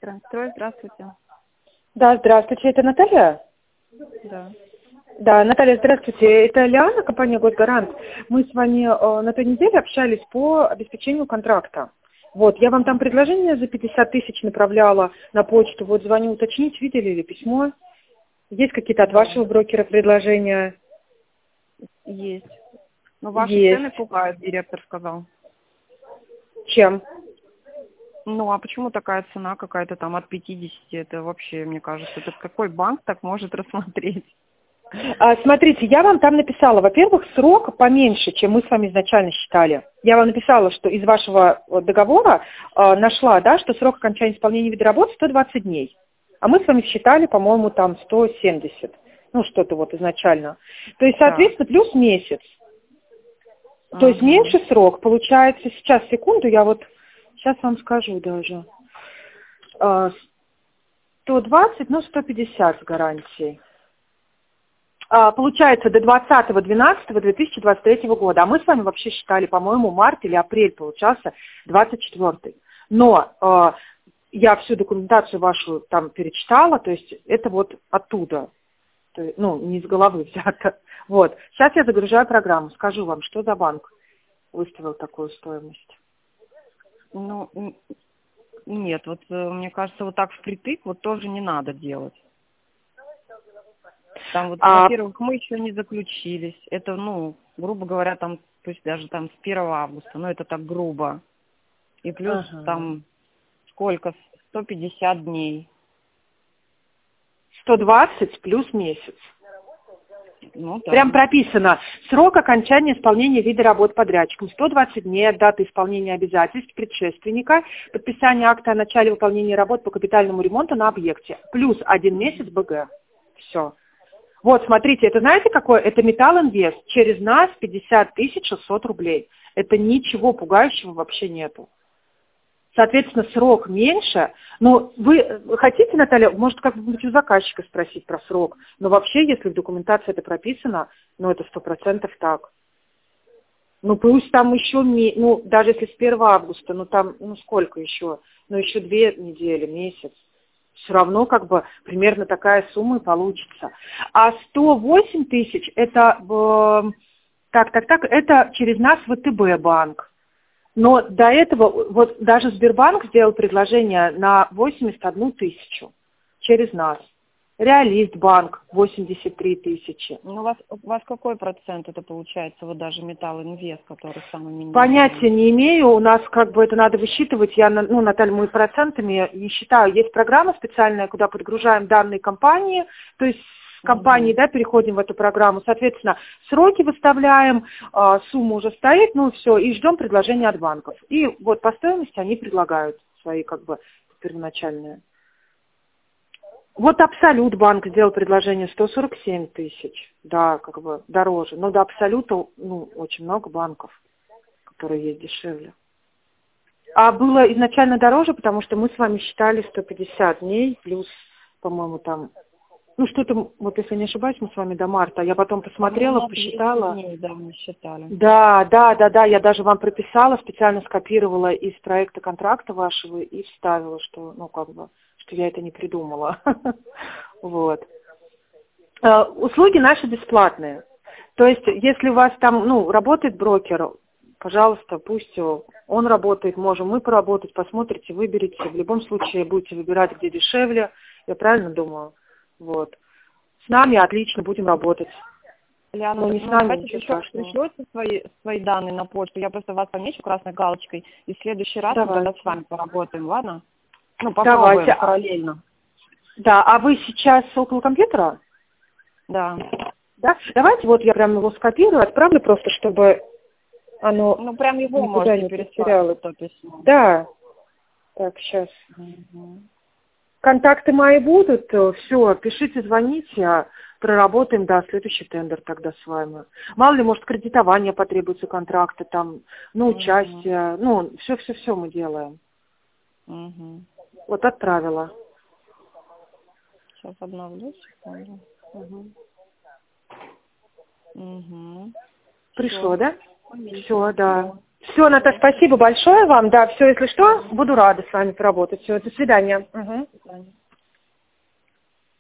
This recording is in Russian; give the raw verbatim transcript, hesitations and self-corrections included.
Электронстрой, здравствуйте. Да, здравствуйте, это Наталья? Да. Да, Наталья, здравствуйте, это Лиана, компания «Госгарант». Мы с вами э, на той неделе общались по обеспечению контракта. Вот, я вам там предложение за пятьдесят тысяч направляла на почту, вот звоню уточнить, видели ли письмо? Есть какие-то от Да. вашего брокера предложения? Есть. Но ваши Есть. цены пугают, директор сказал. Чем? Ну, а почему такая цена какая-то там от пятидесяти? Это вообще, мне кажется, это какой банк так может рассмотреть? А, смотрите, я вам там написала, во-первых, срок поменьше, чем мы с вами изначально считали. Я вам написала, что из вашего вот договора э, нашла, да, что срок окончания исполнения вида работы сто двадцать дней. А мы с вами считали, по-моему, там сто семьдесят. Ну, что-то вот изначально. То есть, соответственно, плюс месяц. То Ага. есть меньше срок. Получается, сейчас, секунду, я вот сейчас вам скажу даже. Э, сто двадцать, ну, сто пятьдесят с гарантией. А, получается, до двадцатого двенадцатого две тысячи двадцать третьего года. А мы с вами вообще считали, по-моему, март или апрель получался двадцать четвёртый. Но э, я всю документацию вашу там перечитала, то есть это вот оттуда, то есть, ну, не из головы взято. Вот. Сейчас я загружаю программу, скажу вам, что за банк выставил такую стоимость. Ну, н- нет, вот э, мне кажется, вот так впритык вот тоже не надо делать. Там вот, А, во-первых, мы еще не заключились. Это, ну, грубо говоря, там, пусть даже там с первого августа, но это так грубо. И плюс ага. там сколько? сто пятьдесят дней. сто двадцать плюс месяц. Ну Прям да. прописано. Срок окончания исполнения вида работ подрядчиком. сто двадцать дней от даты исполнения обязательств предшественника, подписания акта о начале выполнения работ по капитальному ремонту на объекте. Плюс один месяц БГ. Все. Вот, смотрите, это знаете какое? Это Металлинвест. Через нас пятьдесят тысяч шестьсот рублей. Это ничего пугающего вообще нету. Соответственно, срок меньше. Но вы хотите, Наталья, может, как-нибудь у заказчика спросить про срок. Но вообще, если в документации это прописано, ну, это сто процентов так. Ну, пусть там еще, ме- ну, даже если с первого августа, ну, там, ну, сколько еще? Ну, еще две недели, месяц. Все равно, как бы, примерно такая сумма и получится. А сто восемь тысяч, это, э, так, так, так, это через нас ВТБ банк. Но до этого, вот даже Сбербанк сделал предложение на восемьдесят одну тысячу через нас. Реалист банк восемьдесят три тысячи. Ну, у вас, у вас какой процент это получается, вот даже Металл Инвест, который самый Понятия минимальный? не имею, у нас как бы это надо высчитывать, я, на- ну, Наталья, мы процентами не считаю. Есть программа специальная, куда подгружаем данные компании, то есть с компании, Угу. да, переходим в эту программу, соответственно, сроки выставляем, а, сумма уже стоит, ну, все, и ждем предложения от банков. И вот по стоимости они предлагают свои, как бы, первоначальные. Вот Абсолют банк сделал предложение сто сорок семь тысяч, да, как бы дороже. Но до Абсолюта, ну, очень много банков, которые есть дешевле. А было изначально дороже, потому что мы с вами считали сто пятьдесят дней, плюс, по-моему, там, ну, что-то, вот если не ошибаюсь, мы с вами до марта. Я потом посмотрела, По-моему, двести посчитала. дней, да, мы считали. Да, да, да, да, я даже вам прописала, специально скопировала из проекта контракта вашего и вставила, что, ну, как бы, что я это не придумала. Вот. Э, Услуги наши бесплатные. То есть, если у вас там, ну, работает брокер, пожалуйста, пусть он работает, можем мы поработать, посмотрите, выберите. В любом случае будете выбирать, где дешевле. Я правильно думаю? Вот. С нами отлично будем работать. Лиана, Но так, не с ну, нами, давайте ничего еще страшного. пришлете свои, свои данные на почту. Я просто вас помечу красной галочкой. И в следующий раз мы тогда Давайте. с вами поработаем, ладно? Ну, Давайте. попробуем параллельно. Да, а вы сейчас около компьютера? Да. Да? Давайте вот я прям его скопирую, отправлю просто, чтобы оно Ну, прям его никуда можете не переслать, потерялось. то письмо. Да. Так, сейчас. Мгм. Контакты мои будут, все, пишите, звоните, а проработаем, да, следующий тендер тогда с вами. Мало ли, может, кредитование потребуется контракта, там, ну, Мгм. участие, ну, все-все-все мы делаем. Мгм. Вот отправила. Сейчас обновлю, секунду. Угу. Угу. Пришло, Все. да? Все, Увидела, да. да. Все, Наташа, спасибо большое вам. Да, все, если что, буду рада с вами поработать. Все, до свидания. Угу. До свидания.